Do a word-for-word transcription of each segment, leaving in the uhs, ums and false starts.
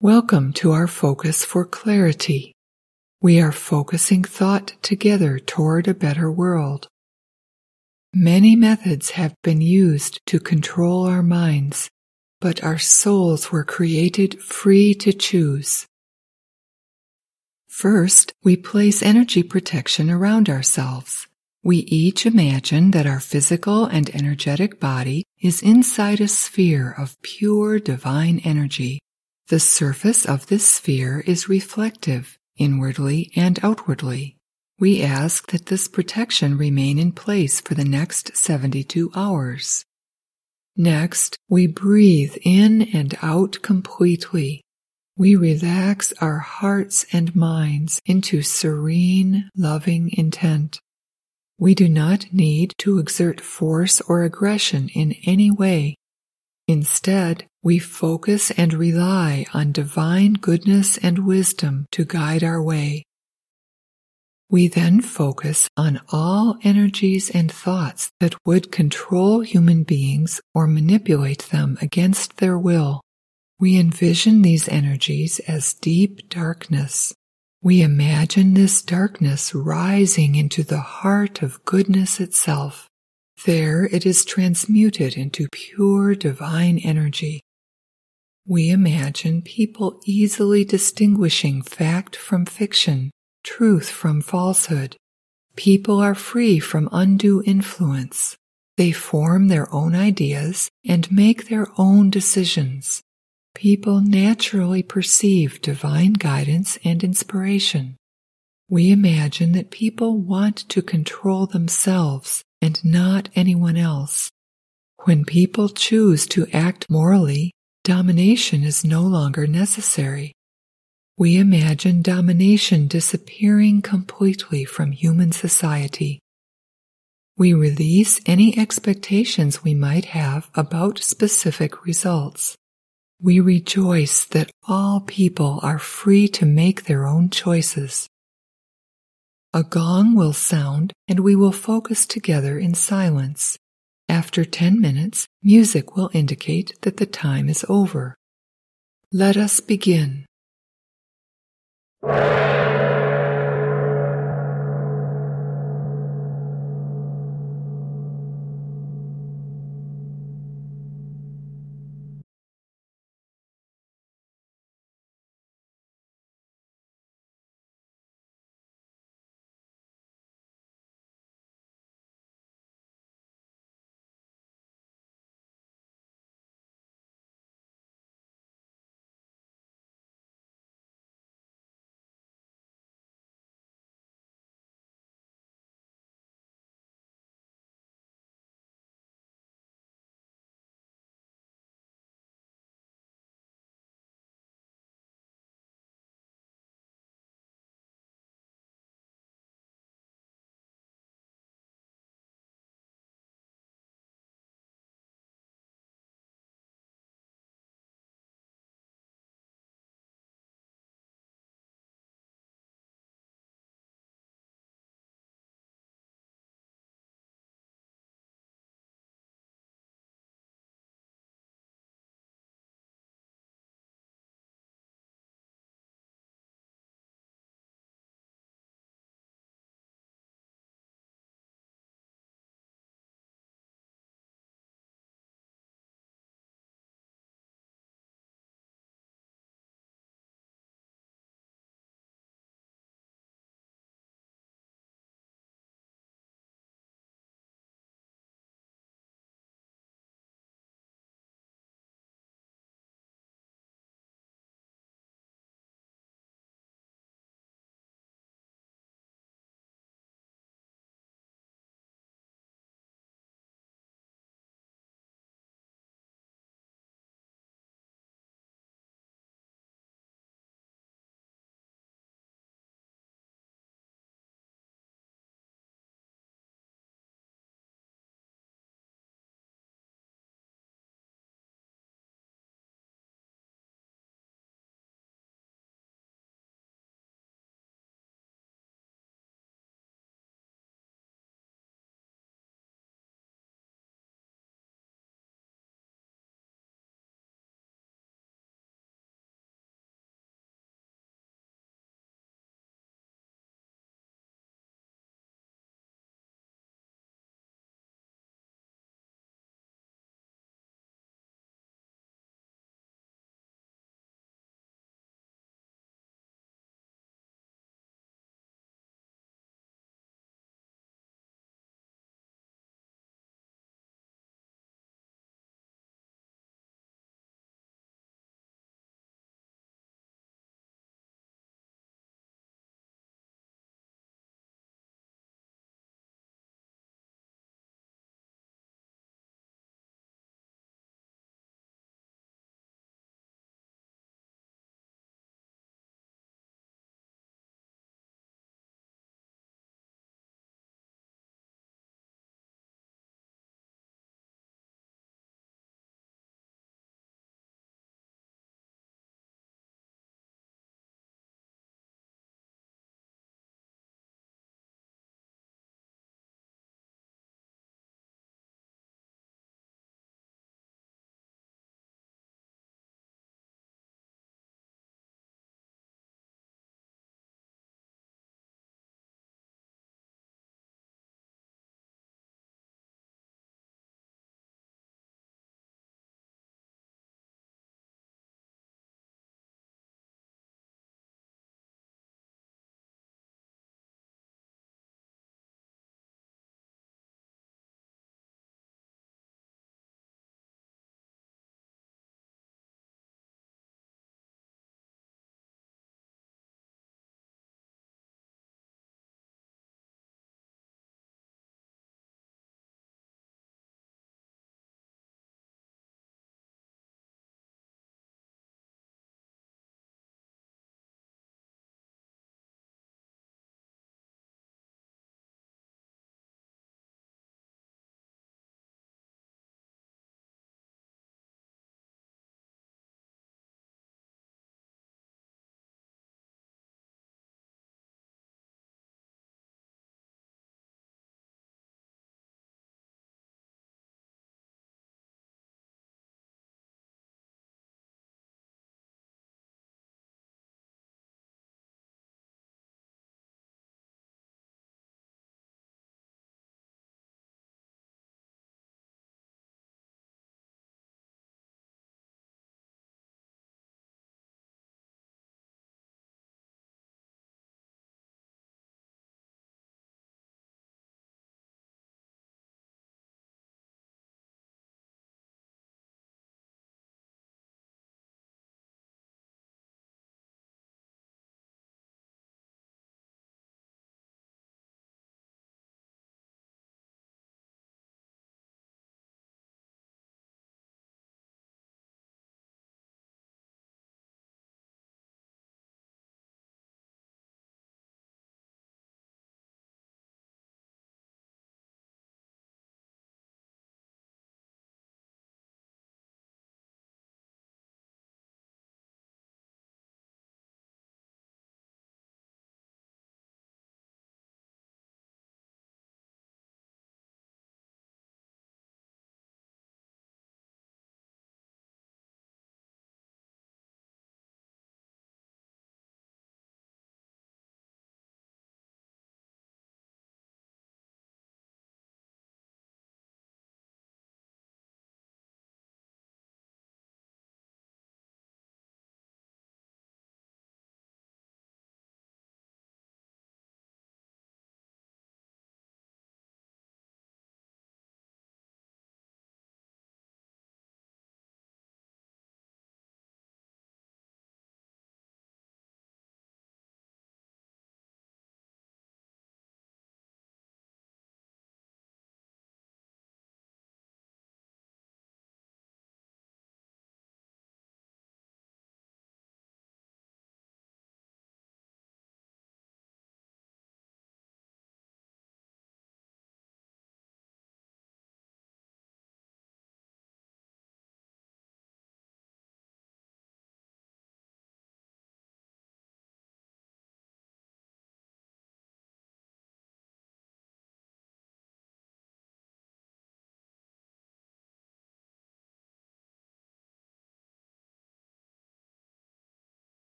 Welcome to our focus for clarity. We are focusing thought together toward a better world. Many methods have been used to control our minds, but our souls were created free to choose. First, we place energy protection around ourselves. We each imagine that our physical and energetic body is inside a sphere of pure divine energy. The surface of this sphere is reflective, inwardly and outwardly. We ask that this protection remain in place for the next seventy-two hours. Next, we breathe in and out completely. We relax our hearts and minds into serene, loving intent. We do not need to exert force or aggression in any way. Instead, we focus and rely on divine goodness and wisdom to guide our way. We then focus on all energies and thoughts that would control human beings or manipulate them against their will. We envision these energies as deep darkness. We imagine this darkness rising into the heart of goodness itself. There it is transmuted into pure divine energy. We imagine people easily distinguishing fact from fiction, truth from falsehood. People are free from undue influence. They form their own ideas and make their own decisions. People naturally perceive divine guidance and inspiration. We imagine that people want to control themselves and not anyone else. When people choose to act morally, domination is no longer necessary. We imagine domination disappearing completely from human society. We release any expectations we might have about specific results. We rejoice that all people are free to make their own choices. A gong will sound and we will focus together in silence. After ten minutes, music will indicate that the time is over. Let us begin.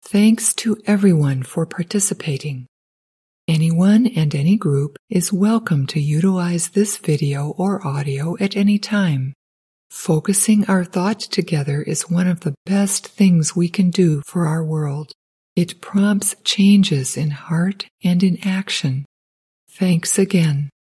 Thanks to everyone for participating. Anyone and any group is welcome to utilize this video or audio at any time. Focusing our thought together is one of the best things we can do for our world. It prompts changes in heart and in action. Thanks again.